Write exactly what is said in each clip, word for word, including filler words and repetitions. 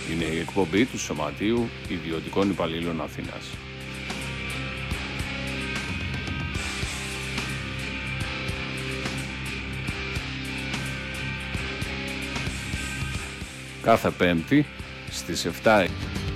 Είναι η εκπομπή του Σωματείου Ιδιωτικών Υπαλλήλων Αθήνας. Κάθε Πέμπτη στις επτά.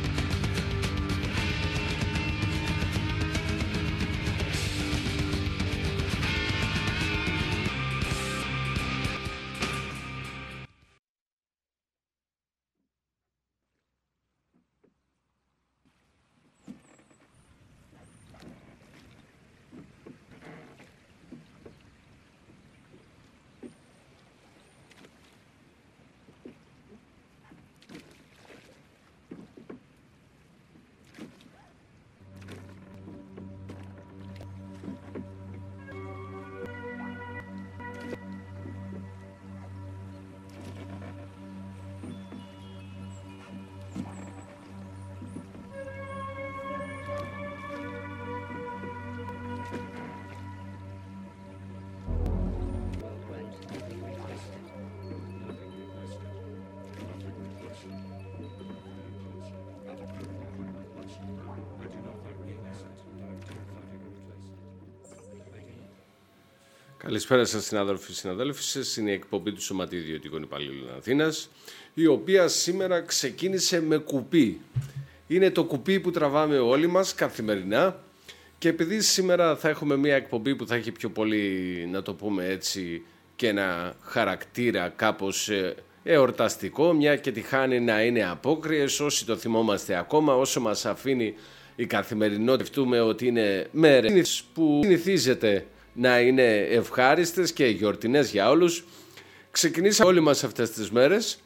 Καλησπέρα σας συνάδελφοι, συναδέλφοι σας. Είναι η εκπομπή του Σωματείου Ιδιωτικών Υπαλλήλων Αθήνας, η οποία σήμερα ξεκίνησε με κουπί. Είναι το κουπί που τραβάμε όλοι μας καθημερινά, και επειδή σήμερα θα έχουμε μια εκπομπή που θα έχει πιο πολύ, να το πούμε έτσι, και ένα χαρακτήρα κάπως εορταστικό, μια και τυχάνει να είναι απόκριες, όσοι το θυμόμαστε ακόμα, όσο μας αφήνει η καθημερινότητα, σκεφτούμε ότι είναι μέρες που συνηθίζεται να είναι ευχάριστες και γιορτινές για όλους. Ξεκινήσαμε όλοι μας αυτές τις μέρες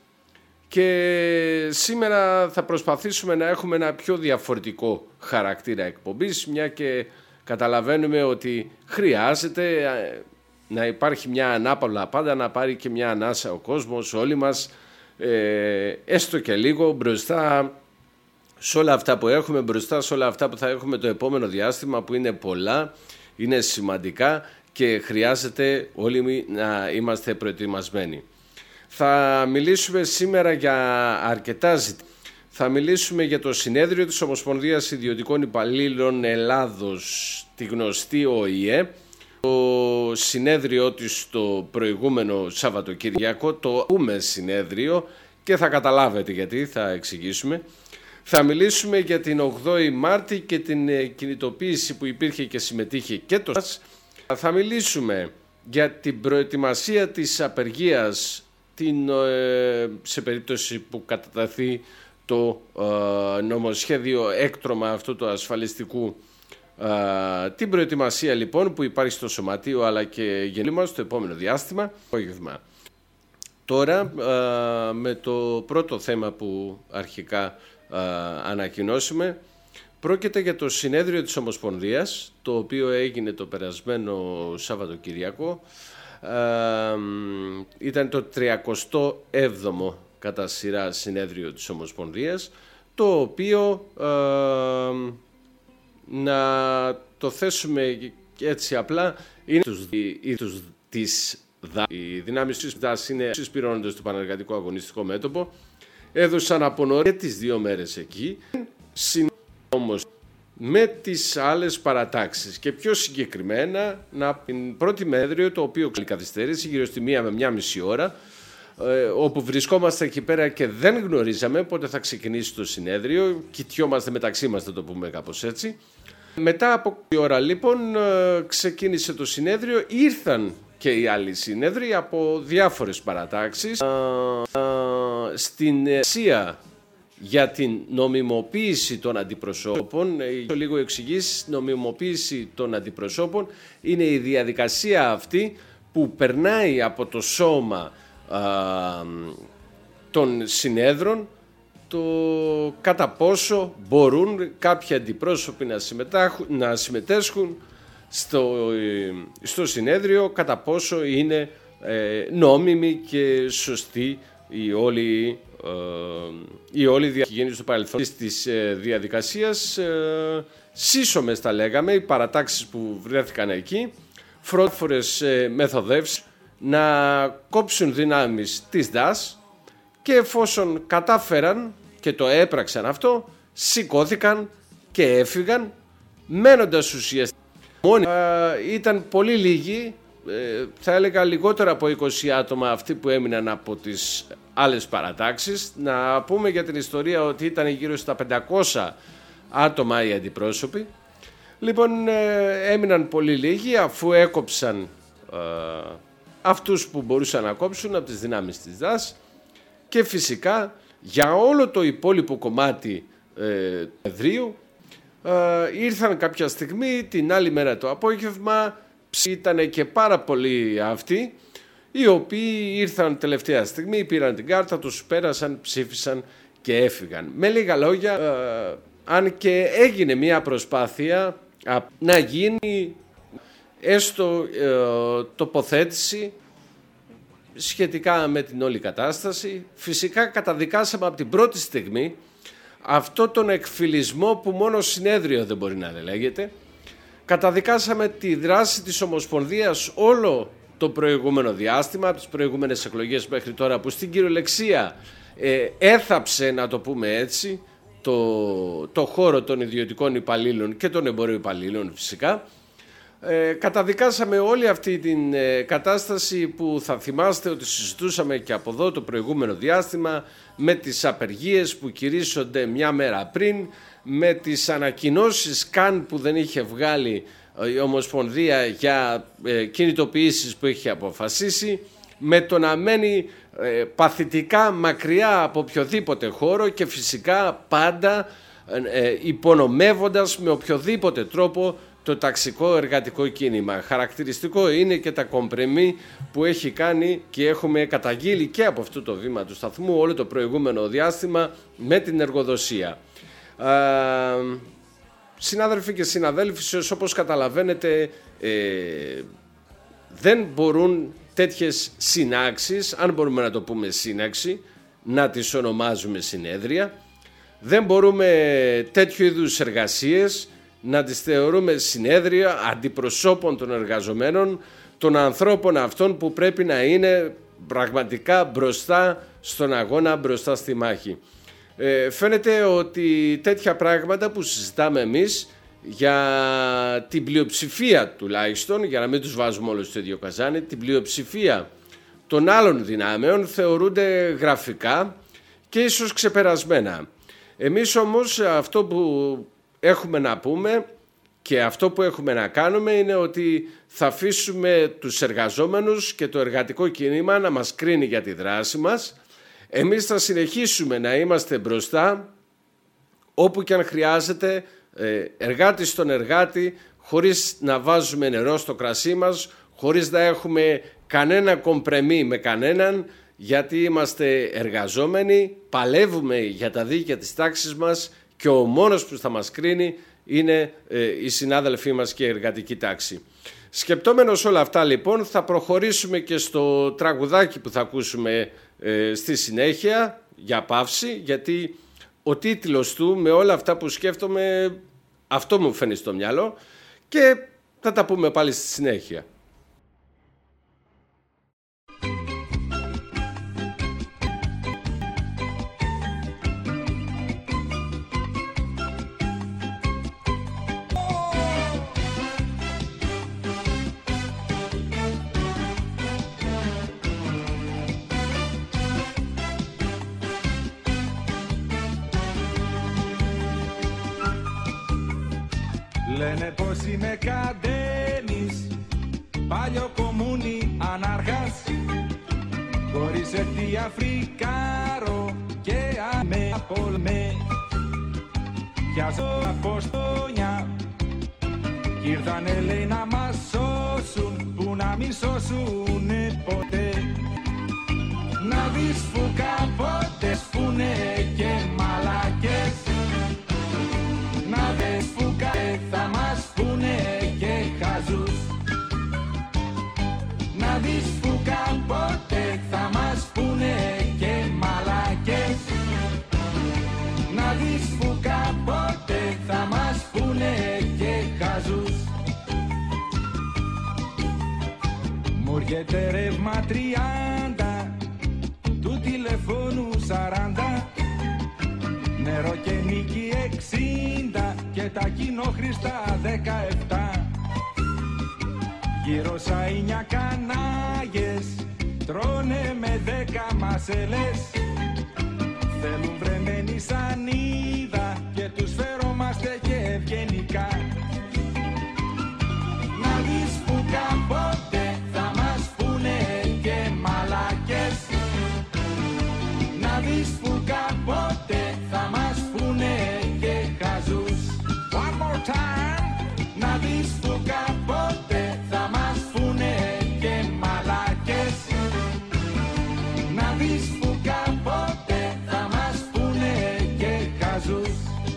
και σήμερα θα προσπαθήσουμε να έχουμε ένα πιο διαφορετικό χαρακτήρα εκπομπής, μια και καταλαβαίνουμε ότι χρειάζεται να υπάρχει μια ανάπαυλα πάντα, να πάρει και μια ανάσα ο κόσμος, όλοι μας, ε, έστω και λίγο μπροστά σε όλα αυτά που έχουμε, μπροστά σε όλα αυτά που θα έχουμε το επόμενο διάστημα, που είναι πολλά, είναι σημαντικά και χρειάζεται όλοι να είμαστε προετοιμασμένοι. Θα μιλήσουμε σήμερα για αρκετά ζητήματα. Θα μιλήσουμε για το συνέδριο της Ομοσπονδίας Ιδιωτικών Υπαλλήλων Ελλάδος, τη γνωστή Ο Η Ε. Το συνέδριο της το προηγούμενο Σαββατοκύριακο, το πούμε συνέδριο, και θα καταλάβετε γιατί, θα εξηγήσουμε. Θα μιλήσουμε για την ογδόη Μάρτη και την κινητοποίηση που υπήρχε και συμμετείχε και το ΣΑΣ. Θα μιλήσουμε για την προετοιμασία της απεργίας την, σε περίπτωση που καταταθεί το νομοσχέδιο έκτρωμα αυτού του ασφαλιστικού. Την προετοιμασία λοιπόν που υπάρχει στο Σωματείο αλλά και γενικά στο επόμενο διάστημα. Τώρα με το πρώτο θέμα που αρχικά Uh, ανακοινώσουμε, πρόκειται για το συνέδριο της Ομοσπονδίας, το οποίο έγινε το περασμένο Σαββατοκυριακό. Uh, ήταν το τριακοστό έβδομο κατά σειρά συνέδριο της Ομοσπονδίας, το οποίο uh, να το θέσουμε έτσι απλά, είναι τους, οι, τους, τις δα, οι δυνάμεις της ΔΑΣ είναι συσπηρώνοντας το Πανεργατικό Αγωνιστικό Μέτωπο. Έδωσαν από νωρίς τις δύο μέρες εκεί, όμως με τις άλλες παρατάξεις, και πιο συγκεκριμένα να την πρώτη μέδριο, το οποίο καθυστέρησε γύρω στη μία με μία μισή ώρα, ε, όπου βρισκόμαστε εκεί πέρα και δεν γνωρίζαμε πότε θα ξεκινήσει το συνέδριο, κοιτιόμαστε μεταξύ μας, θα το πούμε κάπως έτσι. Μετά από η ώρα λοιπόν ε, ξεκίνησε το συνέδριο, ήρθαν και οι άλλοι συνέδριοι από διάφορες παρατάξεις. Στην αισία για την νομιμοποίηση των αντιπροσώπων, το λίγο εξηγήσει, νομιμοποίηση των αντιπροσώπων είναι η διαδικασία αυτή που περνάει από το σώμα α, των συνέδρων, το κατά πόσο μπορούν κάποιοι αντιπρόσωποι να, να συμμετέσχουν στο, στο συνέδριο, κατά πόσο είναι ε, νόμιμη και σωστή η όλη, ε, η όλη διαχείριση στο παρελθόν της ε, διαδικασίας. Ε, σύσσωμες τα λέγαμε, οι παρατάξεις που βρέθηκαν εκεί, φρόφορες ε, μεθοδεύσεις να κόψουν δυνάμεις της ΔΑΣ, και εφόσον κατάφεραν και το έπραξαν αυτό, σηκώθηκαν και έφυγαν, μένοντας ουσιαστικά μόνοι. Ήταν πολύ λίγοι, θα έλεγα λιγότερα από είκοσι άτομα αυτοί που έμειναν από τις άλλες παρατάξεις. Να πούμε για την ιστορία ότι ήταν γύρω στα πεντακόσια άτομα οι αντιπρόσωποι. Λοιπόν, έμειναν πολύ λίγοι αφού έκοψαν ε, αυτούς που μπορούσαν να κόψουν από τις δυνάμεις της ΔΑΣ, και φυσικά για όλο το υπόλοιπο κομμάτι ε, του εδρίου ε, ήρθαν κάποια στιγμή την άλλη μέρα το απόγευμα. Ήταν και πάρα πολλοί αυτοί οι οποίοι ήρθαν τελευταία στιγμή, πήραν την κάρτα τους, πέρασαν, ψήφισαν και έφυγαν. Με λίγα λόγια, ε, αν και έγινε μια προσπάθεια να γίνει έστω ε, τοποθέτηση σχετικά με την όλη κατάσταση, φυσικά καταδικάσαμε από την πρώτη στιγμή αυτό τον εκφυλισμό που μόνο συνέδριο δεν μπορεί να λέγεται. Καταδικάσαμε τη δράση της Ομοσπονδίας όλο το προηγούμενο διάστημα, από τις προηγούμενες εκλογές μέχρι τώρα, που στην κυριολεξία ε, έθαψε, να το πούμε έτσι, το, το χώρο των ιδιωτικών υπαλλήλων και των εμπορικών υπαλλήλων φυσικά. Ε, καταδικάσαμε όλη αυτή την ε, κατάσταση που θα θυμάστε ότι συζητούσαμε και από εδώ το προηγούμενο διάστημα, με τις απεργίες που κηρύσσονται μια μέρα πριν, με τις ανακοινώσεις καν που δεν είχε βγάλει η Ομοσπονδία για ε, κινητοποιήσεις που είχε αποφασίσει, με το να μένει ε, παθητικά μακριά από οποιοδήποτε χώρο και φυσικά πάντα ε, υπονομεύοντας με οποιοδήποτε τρόπο το ταξικό εργατικό κίνημα. Χαρακτηριστικό είναι και τα κομπρεμί που έχει κάνει και έχουμε καταγγείλει και από αυτό το βήμα του σταθμού όλο το προηγούμενο διάστημα με την εργοδοσία. Ε, συνάδελφοι και συναδέλφοι, όπως καταλαβαίνετε, ε, δεν μπορούν τέτοιες συνάξεις, αν μπορούμε να το πούμε σύναξη, να τις ονομάζουμε συνέδρια. Δεν μπορούμε τέτοιου είδους εργασίες να τις θεωρούμε συνέδρια αντιπροσώπων των εργαζομένων, των ανθρώπων αυτών που πρέπει να είναι πραγματικά μπροστά στον αγώνα, μπροστά στη μάχη. Ε, φαίνεται ότι τέτοια πράγματα που συζητάμε εμείς για την πλειοψηφία τουλάχιστον, για να μην τους βάζουμε όλους στο ίδιο καζάνι, την πλειοψηφία των άλλων δυνάμεων θεωρούνται γραφικά και ίσως ξεπερασμένα. Εμείς όμως αυτό που έχουμε να πούμε και αυτό που έχουμε να κάνουμε είναι ότι θα αφήσουμε τους εργαζόμενους και το εργατικό κίνημα να μας κρίνει για τη δράση μας. Εμείς θα συνεχίσουμε να είμαστε μπροστά όπου και αν χρειάζεται, εργάτη στον εργάτη, χωρίς να βάζουμε νερό στο κρασί μας, χωρίς να έχουμε κανένα κομπρεμί με κανέναν, γιατί είμαστε εργαζόμενοι, παλεύουμε για τα δίκαια της τάξης μας και ο μόνος που θα μας κρίνει είναι οι συνάδελφοί μας και η εργατική τάξη. Σκεπτόμενος όλα αυτά λοιπόν, θα προχωρήσουμε και στο τραγουδάκι που θα ακούσουμε ε, στη συνέχεια για παύση, γιατί ο τίτλος του με όλα αυτά που σκέφτομαι αυτό μου φαίνει στο μυαλό και θα τα πούμε πάλι στη συνέχεια. Λένε πως είμαι καντένης, παλιό κομμούνι ανάρχας, χωρίς ευθεία φρικάρο και αμε απολμέ. Πιάσω αποστόνια κι ήρθανε λέει να μας σώσουν, που να μην σώσουνε ποτέ. Να δεις που κάποτε σπούνε και μαλακές, να δεις που θα μας πούνε και χαζούς. Να δεις που κάποτε θα μας πούνε και μαλακές, να δεις που κάποτε θα μας πούνε και χαζούς. Μου έρχεται ρεύμα τριάντα, του τηλεφώνου σαράντα, νερό και νίκη εξήντα και τα κοινόχρηστα δεκαεπτά. Γύρω σαΐνια κανάγες τρώνε με δέκα μασελές. Θέλουν βρεμένη σανίδα και τους φερόμαστε και ευγενικά. Να δεις που κάποτε θα μας πούνε και μαλάκες. Να δεις που κάποτε θα μας πούνε και χαζούς. One more time. Να δεις που κάποτε θα μας πούνε και μαλάκες. Να δεις που κάποτε θα μας πούνε και χαζούς.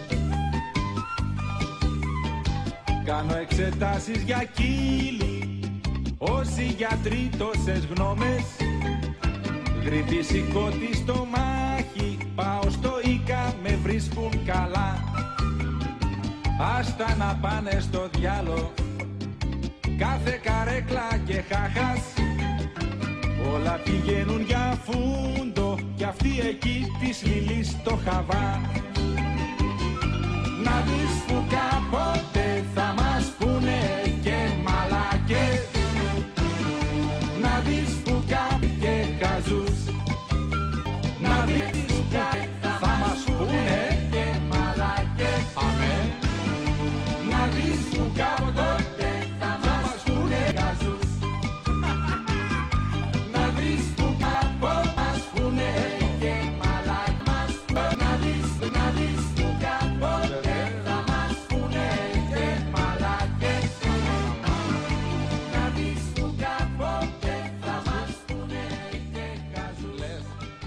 Κάνω εξετάσεις για κύλι, όσοι γιατροί τόσες γνώμες. Γρήπη σηκώτη στο μάχη, πάω στο Ίκα, με βρίσκουν καλά. Άστα να πάνε στο διάλο, κάθε καρέκλα και χάχας. Όλα πηγαίνουν για φούντο, κι αυτή εκεί της Λιλής το χαβά. Να δεις που κάποτε θα μας πούνε και μαλάκες. Να δεις που κάποτε και χαζούς. Να δεις που θα μας πούνε και μαλάκες. Αμέ. Να δεις που κάποτε θα μας πούνε και χαζούς. Να δεις που κάποτε μας πούνε και μαλάκες. Να δεις, να δεις που κάποτε θα μας πούνε και μαλάκες. Να δεις που κάποτε θα μας πούνε και χαζούλες.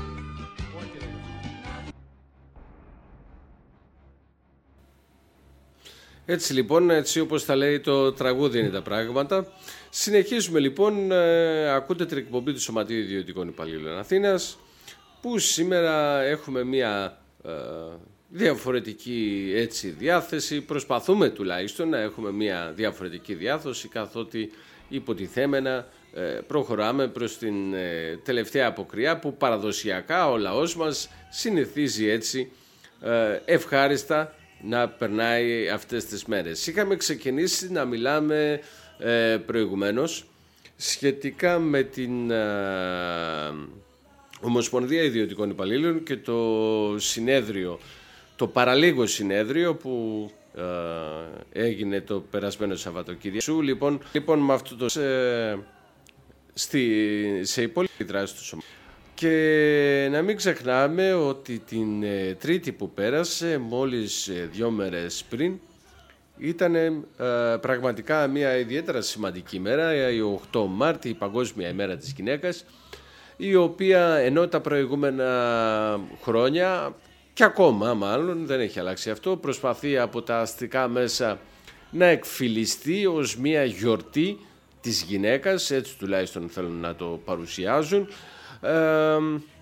Έτσι λοιπόν, έτσι όπως τα λέει το τραγούδι είναι τα πράγματα. Συνεχίζουμε λοιπόν, ε, ακούτε την εκπομπή του Σωματείου Ιδιωτικών Υπαλλήλων Αθήνας, που σήμερα έχουμε μια ε, διαφορετική έτσι διάθεση. Προσπαθούμε τουλάχιστον να έχουμε μια διαφορετική διάθεση, καθότι υποτιθέμενα ε, προχωράμε προς την ε, τελευταία αποκριά που παραδοσιακά ο λαός μας συνηθίζει έτσι ε, ευχάριστα να περνάει αυτές τις μέρες. Είχαμε ξεκινήσει να μιλάμε ε, προηγουμένως σχετικά με την ε, Ομοσπονδία Ιδιωτικών Υπαλλήλων και το συνέδριο, το παραλίγο συνέδριο που ε, έγινε το περασμένο Σαββατοκύριακο. Λοιπόν, λοιπόν με αυτό το ε, στη, σε υπόλοιπη δράση του σωματείου. Και να μην ξεχνάμε ότι την ε, Τρίτη που πέρασε, μόλις ε, δύο μέρες πριν, ήταν ε, πραγματικά μια ιδιαίτερα σημαντική μέρα, η οκτώ Μάρτη, η Παγκόσμια ημέρα της γυναίκας, η οποία ενώ τα προηγούμενα χρόνια, και ακόμα μάλλον δεν έχει αλλάξει αυτό, προσπαθεί από τα αστικά μέσα να εκφυλιστεί ως μια γιορτή της γυναίκας, έτσι τουλάχιστον θέλουν να το παρουσιάζουν, Ε,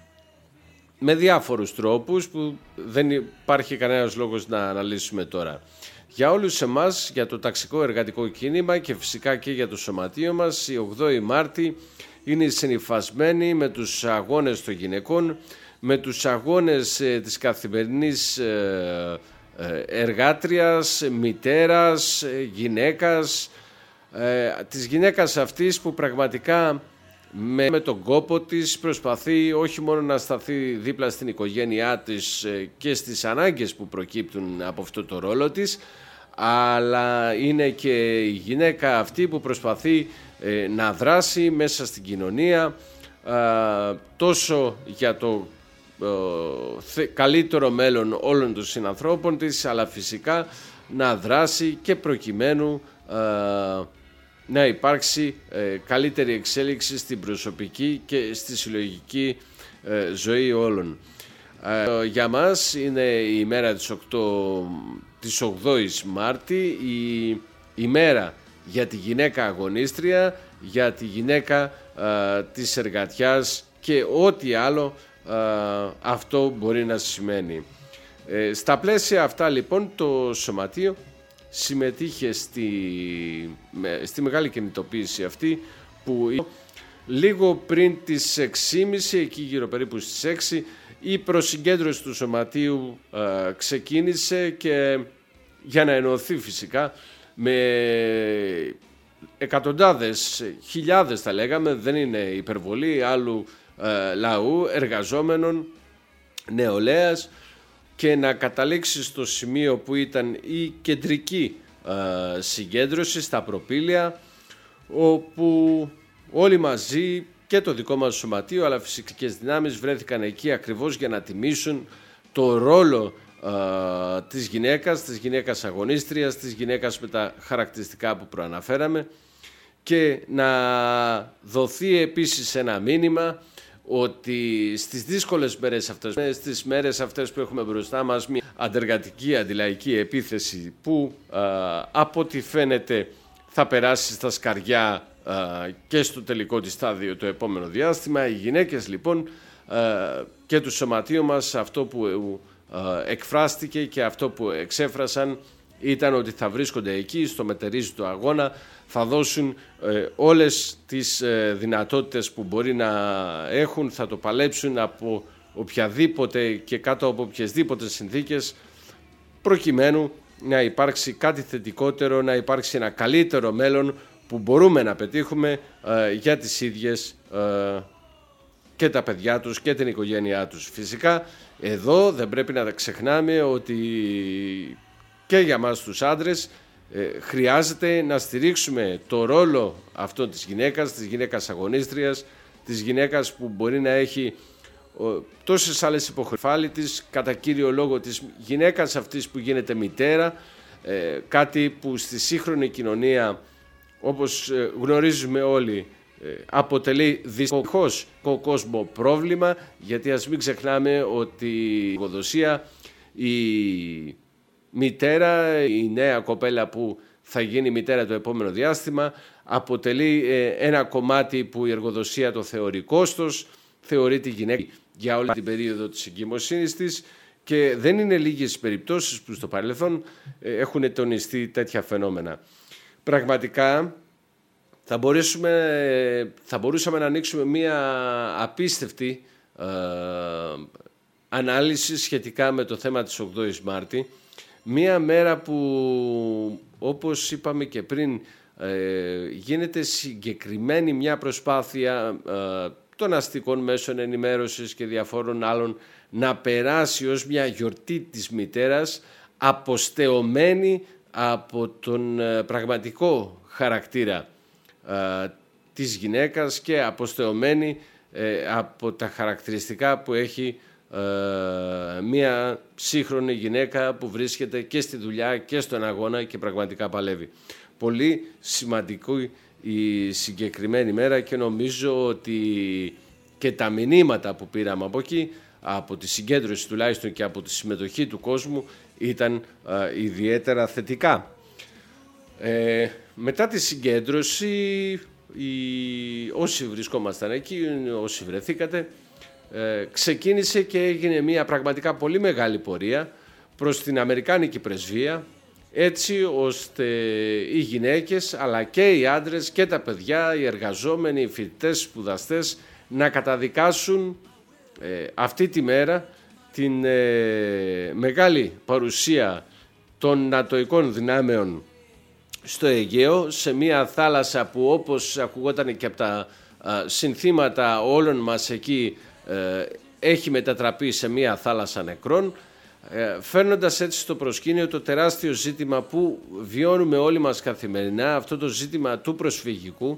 με διάφορους τρόπους που δεν υπάρχει κανένας λόγος να αναλύσουμε τώρα. Για όλους εμάς, για το ταξικό εργατικό κίνημα και φυσικά και για το σωματείο μας, η ογδόη Μάρτη είναι συνυφασμένη με τους αγώνες των γυναικών, με τους αγώνες ε, της καθημερινής ε, ε, εργάτριας, μητέρας, ε, γυναίκας, ε, της γυναίκας αυτής που πραγματικά Με, με τον κόπο της προσπαθεί όχι μόνο να σταθεί δίπλα στην οικογένειά της και στις ανάγκες που προκύπτουν από αυτό το ρόλο της, αλλά είναι και η γυναίκα αυτή που προσπαθεί ε, να δράσει μέσα στην κοινωνία ε, τόσο για το ε, καλύτερο μέλλον όλων των συνανθρώπων της, αλλά φυσικά να δράσει και προκειμένου ε, να υπάρξει ε, καλύτερη εξέλιξη στην προσωπική και στη συλλογική ε, ζωή όλων. Ε, για μας είναι η ημέρα της, οκτώ, της ογδόης Μάρτη, η ημέρα για τη γυναίκα αγωνίστρια, για τη γυναίκα ε, της εργατιάς και ό,τι άλλο ε, αυτό μπορεί να σημαίνει. Ε, στα πλαίσια αυτά λοιπόν το Σωματείο συμμετείχε στη, στη μεγάλη κινητοποίηση αυτή που λίγο πριν τις έξι και μισή, εκεί γύρω περίπου στις έξι, η προσυγκέντρωση του σωματείου ε, ξεκίνησε και για να ενωθεί φυσικά με εκατοντάδες, χιλιάδες θα λέγαμε, δεν είναι υπερβολή, άλλου ε, λαού, εργαζόμενων, νεολαίας, και να καταλήξει στο σημείο που ήταν η κεντρική ε, συγκέντρωση στα Προπήλαια, όπου όλοι μαζί και το δικό μας σωματείο αλλά φυσικές δυνάμεις βρέθηκαν εκεί ακριβώς για να τιμήσουν το ρόλο ε, της γυναίκας, της γυναίκας αγωνίστριας, της γυναίκας με τα χαρακτηριστικά που προαναφέραμε, και να δοθεί επίσης ένα μήνυμα ότι στις δύσκολες μέρες αυτές, στις μέρες αυτές που έχουμε μπροστά μας μια αντεργατική αντιλαϊκή επίθεση που α, από ό,τι φαίνεται θα περάσει στα σκαριά α, και στο τελικό της στάδιο το επόμενο διάστημα, οι γυναίκες λοιπόν α, και του σωματείου μας, αυτό που α, εκφράστηκε και αυτό που εξέφρασαν ήταν ότι θα βρίσκονται εκεί στο μετερίζητο αγώνα, θα δώσουν ε, όλες τις ε, δυνατότητες που μπορεί να έχουν, θα το παλέψουν από οποιαδήποτε και κάτω από οποιασδήποτε συνθήκες, προκειμένου να υπάρξει κάτι θετικότερο, να υπάρξει ένα καλύτερο μέλλον που μπορούμε να πετύχουμε ε, για τις ίδιες ε, και τα παιδιά τους και την οικογένειά τους. Φυσικά εδώ δεν πρέπει να ξεχνάμε ότι και για μας τους άντρες ε, χρειάζεται να στηρίξουμε το ρόλο αυτών της γυναίκας, της γυναίκας αγωνίστριας, της γυναίκας που μπορεί να έχει ο, τόσες άλλες υποχρεώσεις της, κατά κύριο λόγο της γυναίκας αυτής που γίνεται μητέρα, ε, κάτι που στη σύγχρονη κοινωνία, όπως ε, γνωρίζουμε όλοι, ε, αποτελεί δυστυχώς ο κόσμο πρόβλημα, γιατί ας μην ξεχνάμε ότι η εργοδοσία, η μητέρα, η νέα κοπέλα που θα γίνει μητέρα το επόμενο διάστημα, αποτελεί ένα κομμάτι που η εργοδοσία το θεωρεί κόστος, θεωρεί τη γυναίκα για όλη την περίοδο της εγκυμοσύνης της, και δεν είναι λίγες περιπτώσεις που στο παρελθόν έχουν τονιστεί τέτοια φαινόμενα. Πραγματικά θα, θα μπορούσαμε να ανοίξουμε μία απίστευτη ε, ανάλυση σχετικά με το θέμα της ογδόης Μάρτη, μία μέρα που, όπως είπαμε και πριν, ε, γίνεται συγκεκριμένη μια προσπάθεια ε, των αστικών μέσων ενημέρωσης και διαφόρων άλλων να περάσει ως μια γιορτή της μητέρας, αποστεωμένη από τον ε, πραγματικό χαρακτήρα ε, της γυναίκας και αποστεωμένη ε, από τα χαρακτηριστικά που έχει Uh, μια σύγχρονη γυναίκα που βρίσκεται και στη δουλειά και στον αγώνα και πραγματικά παλεύει. Πολύ σημαντικό η συγκεκριμένη μέρα, και νομίζω ότι και τα μηνύματα που πήραμε από εκεί, από τη συγκέντρωση τουλάχιστον και από τη συμμετοχή του κόσμου, ήταν uh, ιδιαίτερα θετικά. Ε, μετά τη συγκέντρωση, οι, όσοι βρισκόμασταν εκεί, όσοι βρεθήκατε, Ε, ξεκίνησε και έγινε μια πραγματικά πολύ μεγάλη πορεία προς την Αμερικάνικη πρεσβεία, έτσι ώστε οι γυναίκες αλλά και οι άντρες και τα παιδιά, οι εργαζόμενοι, οι φοιτητές, οι σπουδαστές να καταδικάσουν ε, αυτή τη μέρα την ε, μεγάλη παρουσία των νατοικών δυνάμεων στο Αιγαίο, σε μια θάλασσα που, όπως ακουγόταν και από τα α, συνθήματα όλων μας εκεί, έχει μετατραπεί σε μια θάλασσα νεκρών, φέρνοντας έτσι στο προσκήνιο το τεράστιο ζήτημα που βιώνουμε όλοι μας καθημερινά, αυτό το ζήτημα του προσφυγικού,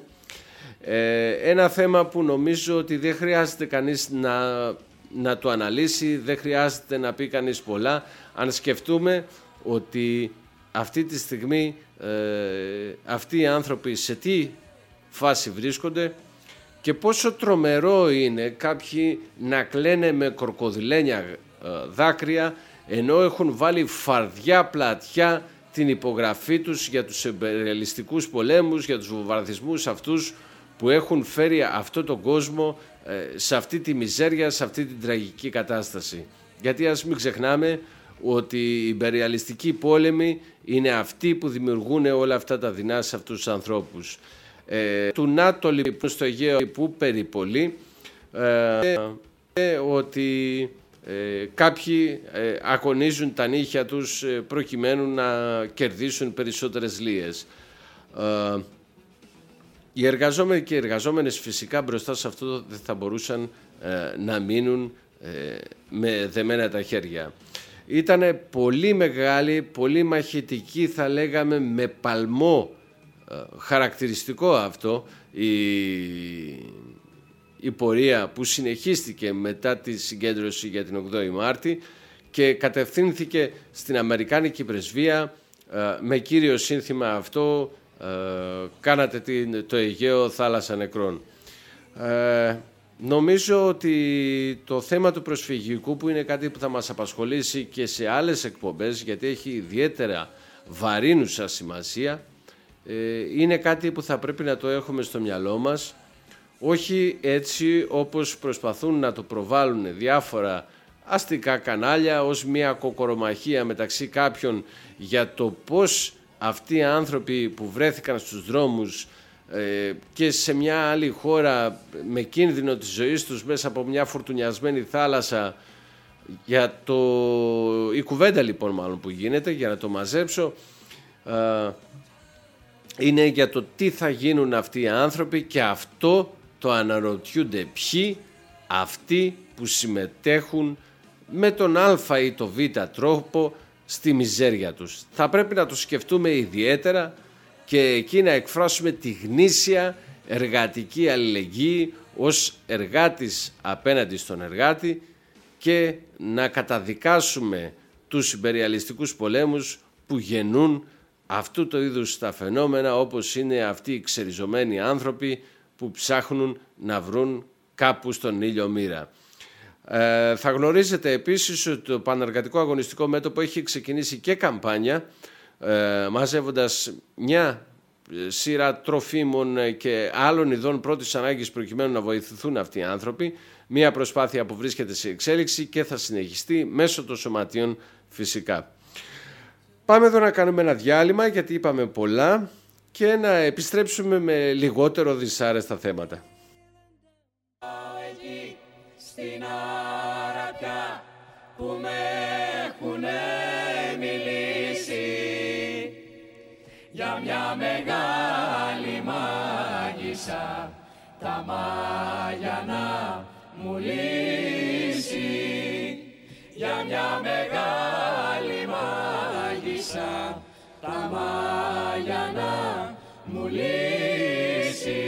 ένα θέμα που νομίζω ότι δεν χρειάζεται κανείς να, να το αναλύσει, δεν χρειάζεται να πει κανείς πολλά, αν σκεφτούμε ότι αυτή τη στιγμή αυτοί οι άνθρωποι σε τι φάση βρίσκονται και πόσο τρομερό είναι κάποιοι να κλαίνε με κροκοδιλένια δάκρυα, ενώ έχουν βάλει φαρδιά πλατιά την υπογραφή τους για τους εμπεριαλιστικούς πολέμους, για τους βομβαρδισμούς αυτούς που έχουν φέρει αυτό τον κόσμο σε αυτή τη μιζέρια, σε αυτή την τραγική κατάσταση. Γιατί ας μην ξεχνάμε ότι οι υπεριαλιστικοί πόλεμοι είναι αυτοί που δημιουργούν όλα αυτά τα δεινά σε αυτούς τους ανθρώπους. Ε, του ΝΑΤΟ λοιπόν στο Αιγαίο που περιπολεί, ε, ότι ε, κάποιοι ε, αγωνίζουν τα νύχια τους ε, προκειμένου να κερδίσουν περισσότερες λίες. Ε, οι εργαζόμενοι και οι εργαζόμενες φυσικά μπροστά σε αυτό δεν θα μπορούσαν ε, να μείνουν ε, με δεμένα τα χέρια. Ήτανε πολύ μεγάλη, πολύ μαχητική, θα λέγαμε με παλμό, ε, χαρακτηριστικό αυτό, η, η πορεία που συνεχίστηκε μετά τη συγκέντρωση για την ογδόη Μάρτη και κατευθύνθηκε στην Αμερικάνικη πρεσβεία ε, με κύριο σύνθημα αυτό ε, «Κάνατε την, το Αιγαίο θάλασσα νεκρών». Ε, Νομίζω ότι το θέμα του προσφυγικού, που είναι κάτι που θα μας απασχολήσει και σε άλλες εκπομπές, γιατί έχει ιδιαίτερα βαρύνουσα σημασία, είναι κάτι που θα πρέπει να το έχουμε στο μυαλό μας, όχι έτσι όπως προσπαθούν να το προβάλλουν διάφορα αστικά κανάλια ως μια κοκορομαχία μεταξύ κάποιων για το πώς αυτοί οι άνθρωποι που βρέθηκαν στους δρόμους και σε μια άλλη χώρα με κίνδυνο της ζωής τους μέσα από μια φουρτουνιασμένη θάλασσα, για το... η κουβέντα λοιπόν μάλλον που γίνεται, για να το μαζέψω, είναι για το τι θα γίνουν αυτοί οι άνθρωποι, και αυτό το αναρωτιούνται ποιοι, αυτοί που συμμετέχουν με τον α ή το β τρόπο στη μιζέρια τους. Θα πρέπει να το σκεφτούμε ιδιαίτερα και εκεί να εκφράσουμε τη γνήσια εργατική αλληλεγγύη ως εργάτης απέναντι στον εργάτη και να καταδικάσουμε τους ιμπεριαλιστικούς πολέμους που γεννούν αυτού του είδους τα φαινόμενα, όπως είναι αυτοί οι ξεριζωμένοι άνθρωποι που ψάχνουν να βρουν κάπου στον ήλιο μοίρα. Ε, θα γνωρίζετε επίσης ότι το Πανεργατικό Αγωνιστικό Μέτωπο έχει ξεκινήσει και καμπάνια Ε, μαζεύοντας μια σειρά τροφίμων και άλλων ειδών πρώτης ανάγκης προκειμένου να βοηθηθούν αυτοί οι άνθρωποι. Μια προσπάθεια που βρίσκεται σε εξέλιξη και θα συνεχιστεί μέσω των σωματείων φυσικά. Πάμε εδώ να κάνουμε ένα διάλειμμα, γιατί είπαμε πολλά, και να επιστρέψουμε με λιγότερο δυσάρεστα θέματα. Εκεί στην Αραπιά που με έχουνε μιλήσει για μια μεγάλη μάγισσα, τα μάγια να μου λύσει. Για μια μεγάλη μάγισσα, τα μάγια να μου λύσει.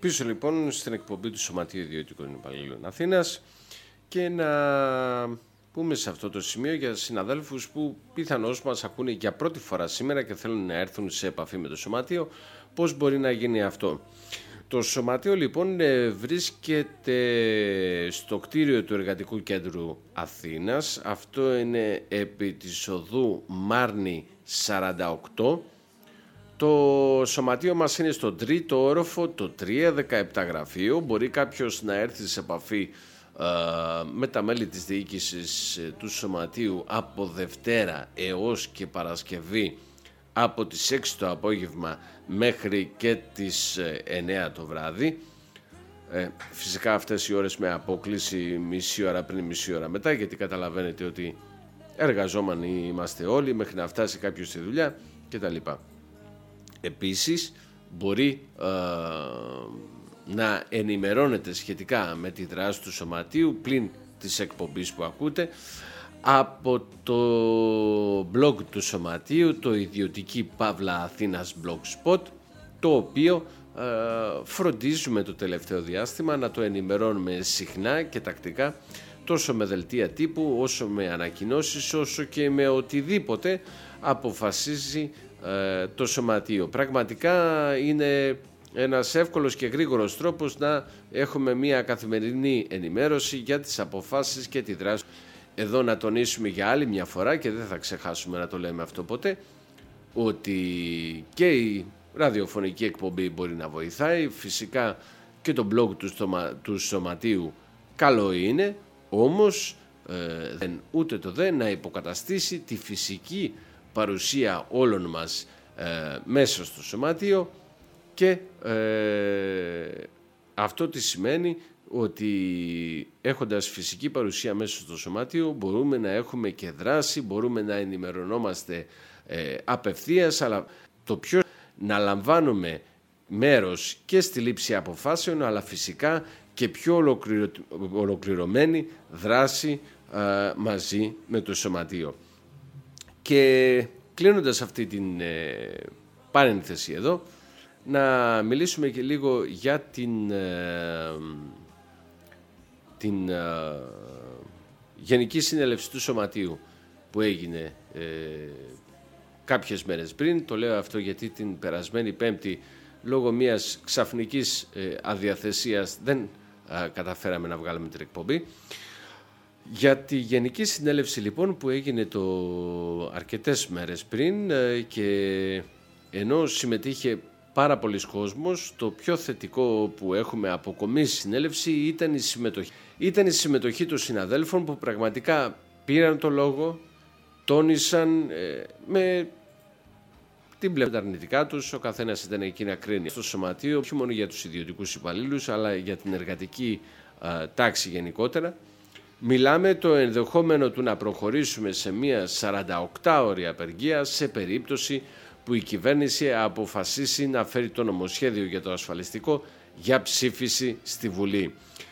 Πίσω λοιπόν στην εκπομπή του Σωματείου Ιδιωτικών Υπαλλήλων Αθήνας και να πούμε σε αυτό το σημείο για συναδέλφους που πιθανώς μας ακούνε για πρώτη φορά σήμερα και θέλουν να έρθουν σε επαφή με το Σωματείο, πώς μπορεί να γίνει αυτό. Το Σωματείο λοιπόν βρίσκεται στο κτίριο του Εργατικού Κέντρου Αθήνας. Αυτό είναι επί της οδού Μάρνη σαράντα οκτώ. Το Σωματείο μας είναι στο τρίτο όροφο, το τριακόσια δεκαεπτά γραφείο. Μπορεί κάποιος να έρθει σε επαφή ε, με τα μέλη της διοίκησης του Σωματείου από Δευτέρα έως και Παρασκευή από τις έξι το απόγευμα μέχρι και τις εννέα το βράδυ. Ε, φυσικά αυτές οι ώρες με απόκληση μισή ώρα πριν, μισή ώρα μετά, γιατί καταλαβαίνετε ότι εργαζόμενοι είμαστε όλοι μέχρι να φτάσει κάποιος στη δουλειά κτλ. Επίσης μπορεί ε, να ενημερώνετε σχετικά με τη δράση του Σωματείου πλην της εκπομπής που ακούτε από το blog του Σωματείου, το ιδιωτική Παύλα Αθήνας Blogspot, το οποίο ε, φροντίζουμε το τελευταίο διάστημα να το ενημερώνουμε συχνά και τακτικά, τόσο με δελτία τύπου, όσο με ανακοινώσεις, όσο και με οτιδήποτε αποφασίζει ε, το Σωματείο. Πραγματικά είναι ένας εύκολος και γρήγορος τρόπος να έχουμε μια καθημερινή ενημέρωση για τις αποφάσεις και τη δράση. Εδώ να τονίσουμε για άλλη μια φορά και δεν θα ξεχάσουμε να το λέμε αυτό ποτέ, ότι και η ραδιοφωνική εκπομπή μπορεί να βοηθάει, φυσικά και το blog του, στομα, του Σωματείου καλό είναι, όμως ε, δεν, ούτε το δε να υποκαταστήσει τη φυσική παρουσία όλων μας ε, μέσα στο Σωματείο και ε, αυτό τι σημαίνει, ότι έχοντας φυσική παρουσία μέσα στο Σωματείο μπορούμε να έχουμε και δράση, μπορούμε να ενημερωνόμαστε ε, απευθείας, αλλά το πιο να λαμβάνουμε μέρος και στη λήψη αποφάσεων, αλλά φυσικά και πιο ολοκληρω... ολοκληρωμένη δράση ε, μαζί με το Σωματείο. Και κλείνοντας αυτή την ε, παρένθεση εδώ, να μιλήσουμε και λίγο για την... Ε, την ε, Γενική Συνέλευση του Σωματείου που έγινε ε, κάποιες μέρες πριν. Το λέω αυτό γιατί την περασμένη Πέμπτη λόγω μιας ξαφνικής ε, αδιαθεσίας δεν ε, καταφέραμε να βγάλουμε την εκπομπή. Για τη Γενική Συνέλευση λοιπόν που έγινε το αρκετές μέρες πριν ε, και ενώ συμμετείχε πάρα πολλοί κόσμος, το πιο θετικό που έχουμε αποκομίσει συνέλευση ήταν η συμμετοχή. Ήταν η συμμετοχή των συναδέλφων που πραγματικά πήραν το λόγο, τόνισαν ε, με την πλευρά τα αρνητικά τους, ο καθένας ήταν εκεί να κρίνει στο Σωματείο, όχι μόνο για τους ιδιωτικούς υπαλλήλους, αλλά για την εργατική α, τάξη γενικότερα. Μιλάμε το ενδεχόμενο του να προχωρήσουμε σε μια σαρανταοκτάωρη απεργία σε περίπτωση που η κυβέρνηση αποφασίσει να φέρει το νομοσχέδιο για το ασφαλιστικό για ψήφιση στη Βουλή.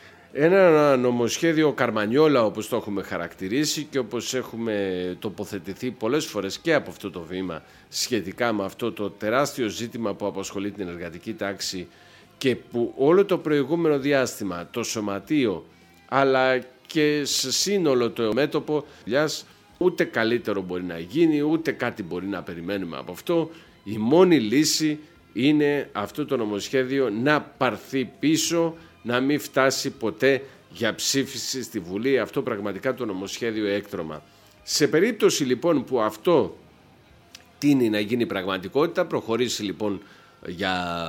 Ένα νομοσχέδιο καρμανιόλα, όπως το έχουμε χαρακτηρίσει και όπως έχουμε τοποθετηθεί πολλές φορές και από αυτό το βήμα σχετικά με αυτό το τεράστιο ζήτημα που απασχολεί την εργατική τάξη και που όλο το προηγούμενο διάστημα το Σωματείο αλλά και σε σύνολο το μέτωπο ούτε καλύτερο μπορεί να γίνει, ούτε κάτι μπορεί να περιμένουμε από αυτό. Η μόνη λύση είναι αυτό το νομοσχέδιο να πάρθει πίσω, να μην φτάσει ποτέ για ψήφιση στη Βουλή, αυτό πραγματικά το νομοσχέδιο έκτρωμα. Σε περίπτωση λοιπόν που αυτό τείνει να γίνει πραγματικότητα, προχωρήσει λοιπόν για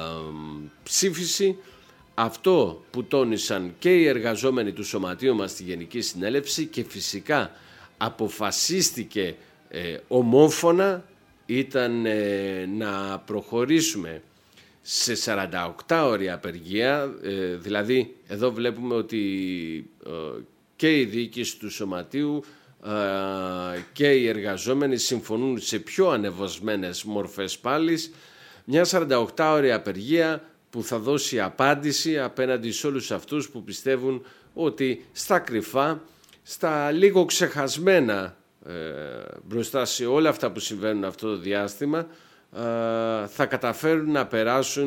ψήφιση, αυτό που τόνισαν και οι εργαζόμενοι του Σωματείου μας στη Γενική Συνέλευση και φυσικά αποφασίστηκε ε, ομόφωνα ήταν ε, να προχωρήσουμε σε σαρανταοκτάωρη απεργία, ε, δηλαδή εδώ βλέπουμε ότι ε, και η διοίκηση του Σωματείου ε, και οι εργαζόμενοι συμφωνούν σε πιο ανεβασμένες μορφές πάλης, μια σαρανταοκτάωρη απεργία που θα δώσει απάντηση απέναντι σε όλους αυτούς που πιστεύουν ότι στα κρυφά, στα λίγο ξεχασμένα ε, μπροστά σε όλα αυτά που συμβαίνουν αυτό το διάστημα, ε, θα καταφέρουν να περάσουν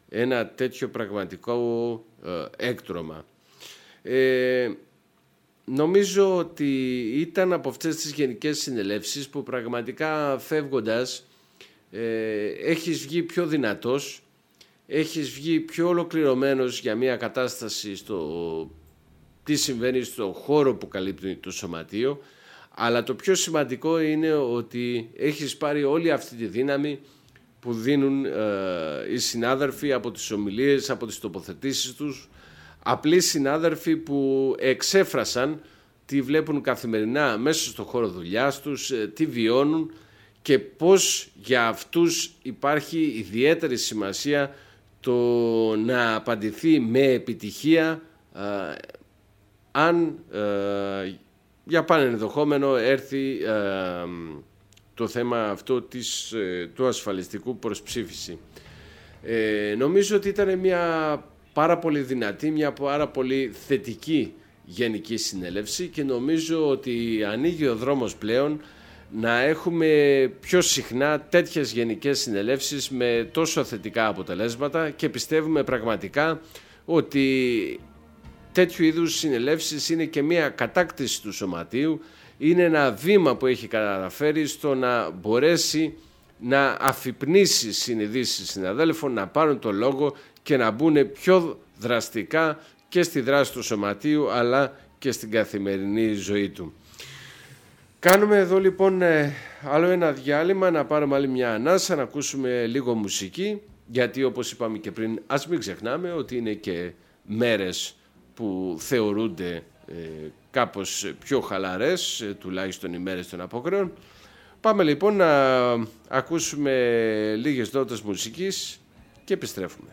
ένα τέτοιο πραγματικό ε, έκτρωμα. Ε, νομίζω ότι ήταν από αυτές τις γενικές συνελεύσεις που πραγματικά φεύγοντας ε, έχεις βγει πιο δυνατός, έχεις βγει πιο ολοκληρωμένος για μια κατάσταση στο τι συμβαίνει στο χώρο που καλύπτει το σωματείο, αλλά το πιο σημαντικό είναι ότι έχεις πάρει όλη αυτή τη δύναμη που δίνουν ε, οι συνάδελφοι από τις ομιλίες, από τις τοποθετήσεις τους, απλοί συνάδελφοι που εξέφρασαν τι βλέπουν καθημερινά μέσα στο χώρο δουλειάς τους, ε, τι βιώνουν και πώς για αυτούς υπάρχει ιδιαίτερη σημασία το να απαντηθεί με επιτυχία ε, αν ε, για πανενδεχόμενο έρθει ε, το θέμα αυτό της, ε, του ασφαλιστικού προς ψήφιση. Ε, νομίζω ότι ήταν μια πάρα πολύ δυνατή, μια πάρα πολύ θετική γενική συνέλευση και νομίζω ότι ανοίγει ο δρόμος πλέον να έχουμε πιο συχνά τέτοιες γενικές συνελεύσεις με τόσο θετικά αποτελέσματα και πιστεύουμε πραγματικά ότι τέτοιου είδους συνελεύσεις είναι και μια κατάκτηση του σωματείου, είναι ένα βήμα που έχει καταφέρει στο να μπορέσει να αφυπνίσει συνειδήσεις συναδέλφων, να πάρουν το λόγο και να μπουν πιο δραστικά και στη δράση του σωματείου αλλά και στην καθημερινή ζωή του. Κάνουμε εδώ λοιπόν άλλο ένα διάλειμμα, να πάρουμε άλλη μια ανάσα, να ακούσουμε λίγο μουσική, γιατί όπως είπαμε και πριν, ας μην ξεχνάμε ότι είναι και μέρες που θεωρούνται ε, κάπως πιο χαλαρές, ε, τουλάχιστον οι μέρες των αποκρέων. Πάμε λοιπόν να ακούσουμε λίγες νότες μουσικής και επιστρέφουμε.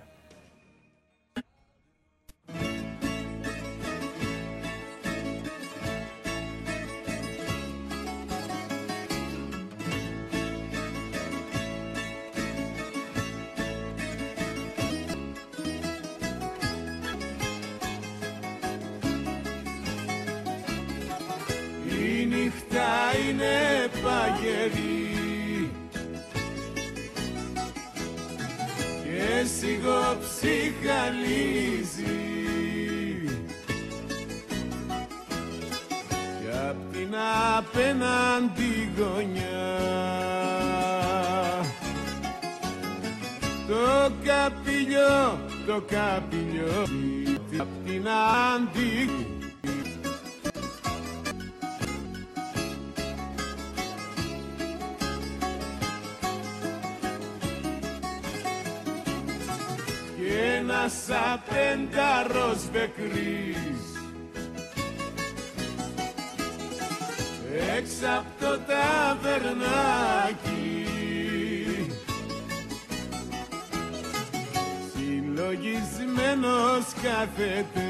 Η νύχτα είναι παγερή και σιγοψυχαλίζει κι απ' την απέναντι γωνιά το καπηλιό, το καπηλιό απ' την αντί. Ένας απένταρος βεκρής έξω απ' το ταβερνάκι συλλογισμένος κάθεται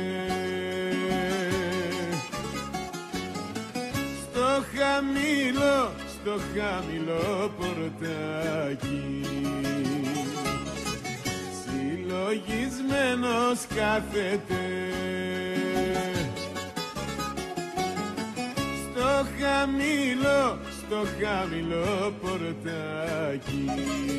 στο χαμηλό, στο χαμηλό πορτάκι. Συλλογισμένος κάθεται στο χαμηλό, στο χαμηλό πορτάκι.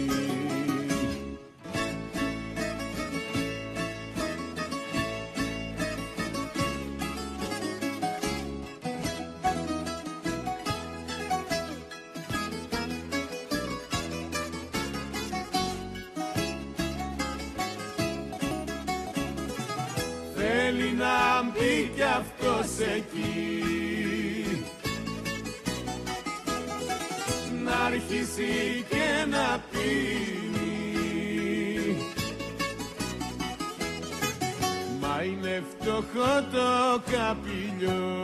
Θέλει να μπει κι αυτός εκεί, να αρχίσει και να πίνει, μα είναι φτωχό το καπηλιό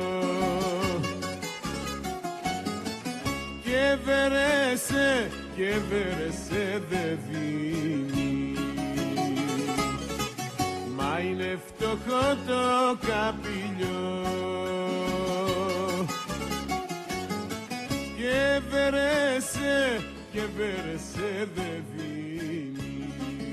και βερέσε, και βερέσε δε δίνει. Είναι φτωχό το καπηλιό και βερέσε, και βερέσε δε δίνει.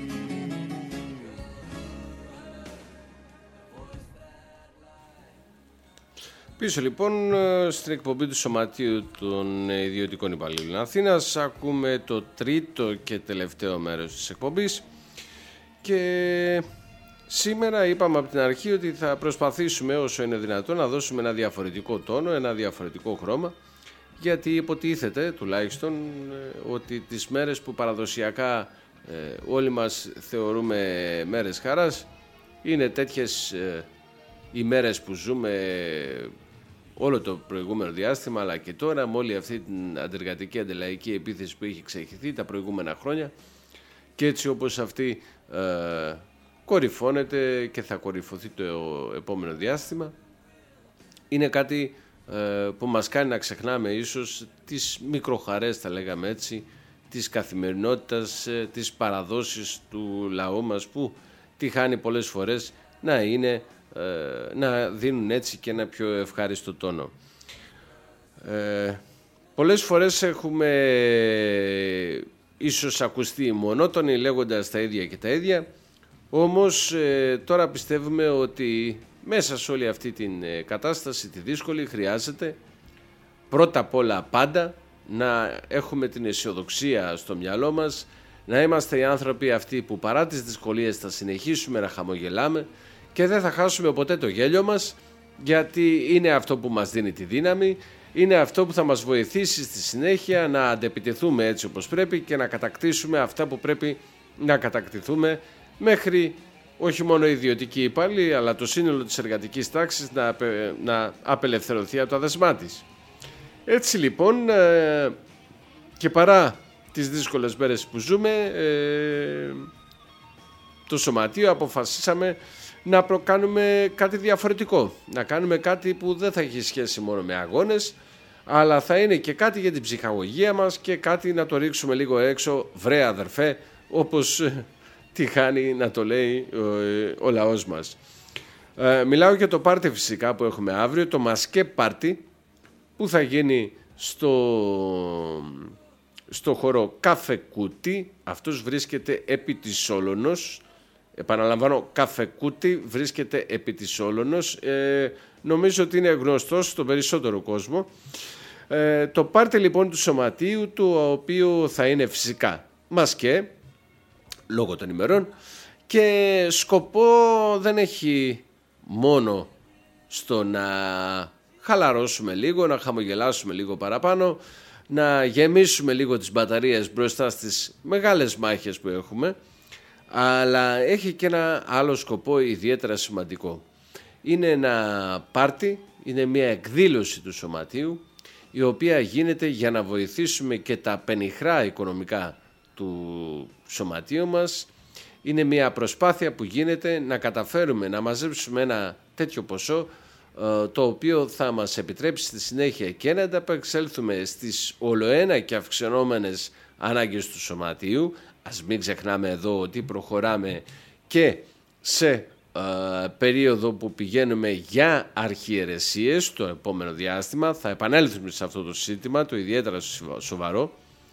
Πίσω λοιπόν στην εκπομπή του Σωματείου των Ιδιωτικών Υπαλλήλων Αθήνας ακούμε το τρίτο και τελευταίο μέρος της εκπομπής. και σήμερα είπαμε από την αρχή ότι θα προσπαθήσουμε όσο είναι δυνατόν να δώσουμε ένα διαφορετικό τόνο, ένα διαφορετικό χρώμα, γιατί υποτίθεται τουλάχιστον ότι τις μέρες που παραδοσιακά ε, όλοι μας θεωρούμε μέρες χαράς είναι τέτοιες ε, οι μέρες που ζούμε όλο το προηγούμενο διάστημα, αλλά και τώρα με όλη αυτή την αντεργατική αντιλαϊκή επίθεση που έχει ξεχυθεί τα προηγούμενα χρόνια, και έτσι όπως αυτή ε, κορυφώνεται και θα κορυφωθεί το επόμενο διάστημα, είναι κάτι ε, που μας κάνει να ξεχνάμε ίσως τις μικροχαρές, θα λέγαμε έτσι, της καθημερινότητας, ε, τις παραδόσεις του λαού μας, που τυχάνει πολλές φορές να είναι ε, να δίνουν έτσι και ένα πιο ευχάριστο τόνο. Ε, πολλές φορές έχουμε ίσως ακουστεί μονότονοι λέγοντας τα ίδια και τα ίδια, όμως ε, τώρα πιστεύουμε ότι μέσα σε όλη αυτή την ε, κατάσταση τη δύσκολη χρειάζεται πρώτα απ' όλα πάντα να έχουμε την αισιοδοξία στο μυαλό μας, να είμαστε οι άνθρωποι αυτοί που παρά τις δυσκολίες θα συνεχίσουμε να χαμογελάμε και δεν θα χάσουμε ποτέ το γέλιο μας, γιατί είναι αυτό που μας δίνει τη δύναμη, είναι αυτό που θα μας βοηθήσει στη συνέχεια να αντεπιτεθούμε έτσι όπως πρέπει και να κατακτήσουμε αυτά που πρέπει να κατακτηθούμε, μέχρι όχι μόνο οι ιδιωτικοί υπάλληλοι αλλά το σύνολο της εργατικής τάξης να, απε, να απελευθερωθεί από τα δεσμά της. Έτσι λοιπόν και παρά τις δύσκολες μέρες που ζούμε, το Σωματείο αποφασίσαμε να κάνουμε κάτι διαφορετικό, να κάνουμε κάτι που δεν θα έχει σχέση μόνο με αγώνες, αλλά θα είναι και κάτι για την ψυχαγωγία μας και κάτι να το ρίξουμε λίγο έξω, βρε αδερφέ, όπως τυχάνει να το λέει ο, ο λαός μας. Ε, μιλάω για το πάρτι φυσικά που έχουμε αύριο, το μασκέ πάρτι, που θα γίνει στο, στο χώρο Καφεκούτι. Αυτός βρίσκεται επί της Σόλωνος. Επαναλαμβάνω, Καφεκούτι βρίσκεται επί της Σόλωνος. Ε, νομίζω ότι είναι γνωστός στον περισσότερο κόσμο. Ε, το πάρτι λοιπόν του Σωματείου, το οποίο θα είναι φυσικά μασκέ, λόγω των ημερών, και σκοπό δεν έχει μόνο στο να χαλαρώσουμε λίγο, να χαμογελάσουμε λίγο παραπάνω, να γεμίσουμε λίγο τις μπαταρίες μπροστά στις μεγάλες μάχες που έχουμε, αλλά έχει και ένα άλλο σκοπό ιδιαίτερα σημαντικό. Είναι ένα πάρτι, είναι μια εκδήλωση του Σωματείου, η οποία γίνεται για να βοηθήσουμε και τα πενιχρά οικονομικά του Σωματείου μας. Είναι μια προσπάθεια που γίνεται να καταφέρουμε να μαζέψουμε ένα τέτοιο ποσό, το οποίο θα μας επιτρέψει στη συνέχεια και να ανταπεξέλθουμε στις ολοένα και αυξανόμενες ανάγκες του Σωματείου. Ας μην ξεχνάμε εδώ ότι προχωράμε και σε ε, περίοδο που πηγαίνουμε για αρχιερεσίες το επόμενο διάστημα. Θα επανέλθουμε σε αυτό το σύστημα, το ιδιαίτερα σοβαρό.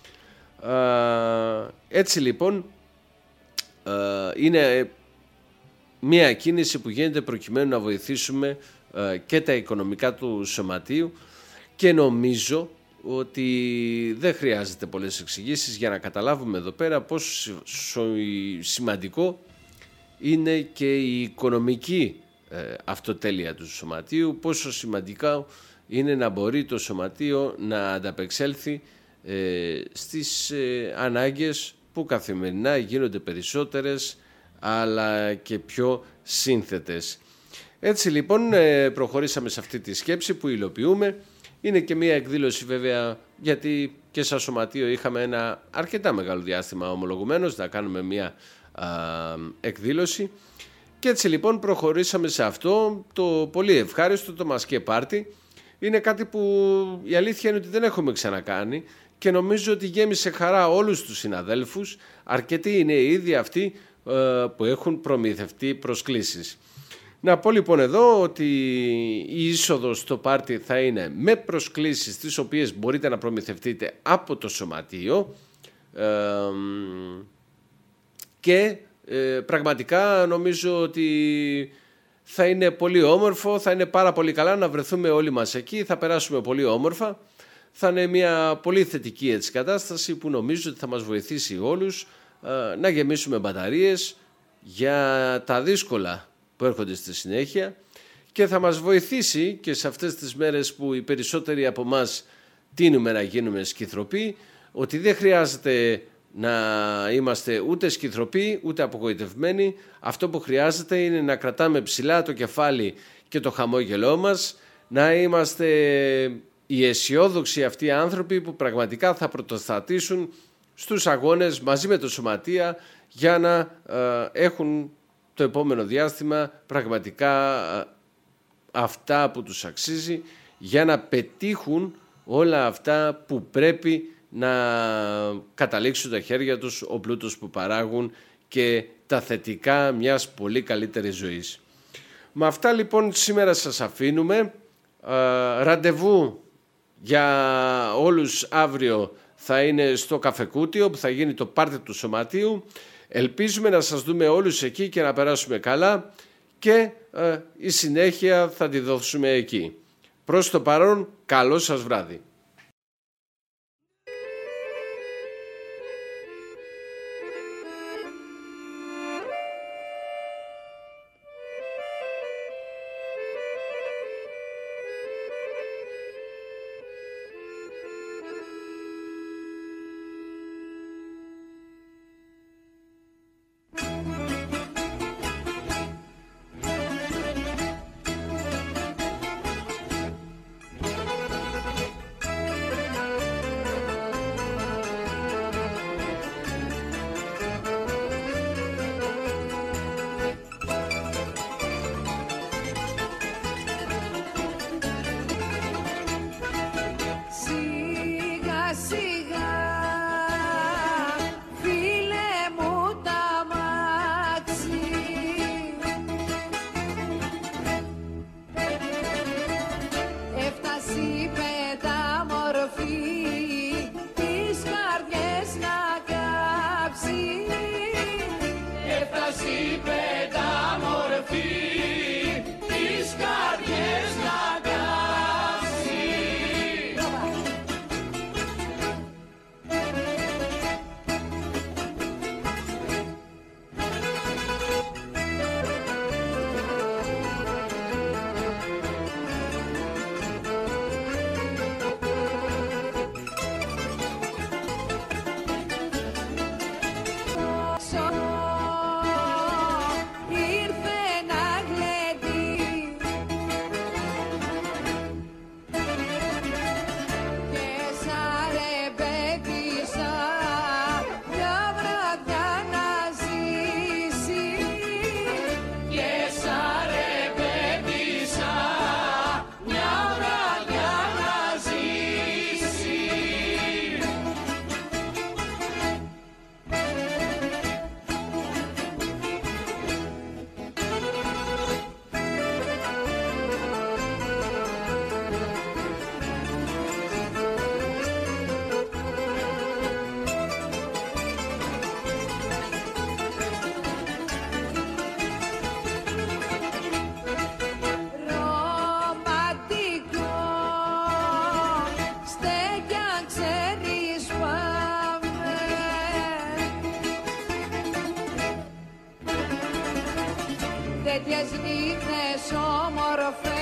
Ε, έτσι λοιπόν ε, είναι μια κίνηση που γίνεται προκειμένου να βοηθήσουμε ε, και τα οικονομικά του Σωματείου, και νομίζω ότι δεν χρειάζεται πολλές εξηγήσεις για να καταλάβουμε εδώ πέρα πόσο σημαντικό είναι και η οικονομική ε, αυτοτέλεια του Σωματείου, πόσο σημαντικά είναι να μπορεί το Σωματείο να ανταπεξέλθει ε, στις ε, ανάγκες που καθημερινά γίνονται περισσότερες αλλά και πιο σύνθετες. Έτσι λοιπόν ε, προχωρήσαμε σε αυτή τη σκέψη που υλοποιούμε. Είναι και μια εκδήλωση βέβαια, γιατί και σαν Σωματείο είχαμε ένα αρκετά μεγάλο διάστημα ομολογουμένως να κάνουμε μια α, εκδήλωση, και έτσι λοιπόν προχωρήσαμε σε αυτό το πολύ ευχάριστο, το μασκέ πάρτι. Είναι κάτι που η αλήθεια είναι ότι δεν έχουμε ξανακάνει και νομίζω ότι γέμισε χαρά όλους τους συναδέλφους. Αρκετοί είναι οι ίδιοι αυτοί α, που έχουν προμηθευτεί προσκλήσεις. Να πω λοιπόν εδώ ότι η είσοδος στο πάρτι θα είναι με προσκλήσεις τις οποίες μπορείτε να προμηθευτείτε από το Σωματείο, ε, και ε, πραγματικά νομίζω ότι θα είναι πολύ όμορφο, θα είναι πάρα πολύ καλά να βρεθούμε όλοι μας εκεί, θα περάσουμε πολύ όμορφα, θα είναι μια πολύ θετική έτσι κατάσταση που νομίζω ότι θα μας βοηθήσει όλους ε, να γεμίσουμε μπαταρίες για τα δύσκολα που έρχονται στη συνέχεια και θα μας βοηθήσει και σε αυτές τις μέρες που οι περισσότεροι από μας τείνουμε να γίνουμε σκυθροποί, ότι δεν χρειάζεται να είμαστε ούτε σκυθροποί ούτε απογοητευμένοι. Αυτό που χρειάζεται είναι να κρατάμε ψηλά το κεφάλι και το χαμόγελό μας, να είμαστε οι αισιόδοξοι αυτοί οι άνθρωποι που πραγματικά θα πρωτοστατήσουν στους αγώνες μαζί με το Σωματεία για να ε, έχουν το επόμενο διάστημα πραγματικά ε, αυτά που τους αξίζει, για να πετύχουν όλα αυτά που πρέπει να καταλήξουν τα χέρια τους, ο πλούτος που παράγουν και τα θετικά μιας πολύ καλύτερης ζωής. Με αυτά λοιπόν σήμερα σας αφήνουμε. Ε, ραντεβού για όλους αύριο θα είναι στο Καφεκούτιο που θα γίνει το πάρτι του Σωματείου. Ελπίζουμε να σας δούμε όλους εκεί και να περάσουμε καλά και ε, η συνέχεια θα τη δώσουμε εκεί. Προς το παρόν, καλό σας βράδυ. Τέτοιες νύχτες όμορφες